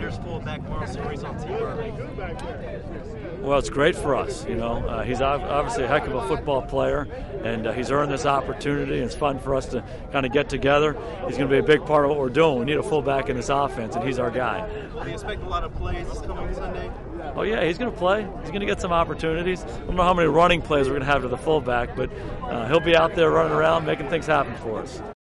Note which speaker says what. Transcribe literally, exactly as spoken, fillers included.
Speaker 1: Bears fullback Marl Series on T-Bird?
Speaker 2: Well, it's great for us. You know, uh, he's obviously a heck of a football player, and uh, he's earned this opportunity. And it's fun for us to kind of get together. He's going to be a big part of what we're doing. We need a fullback in this offense, and he's our guy.
Speaker 1: Do you expect a lot of plays this coming Sunday?
Speaker 2: Oh yeah, he's going to play. He's going to get some opportunities. I don't know how many running plays we're going to have to the fullback, but uh, he'll be out there running around, making things happen for us.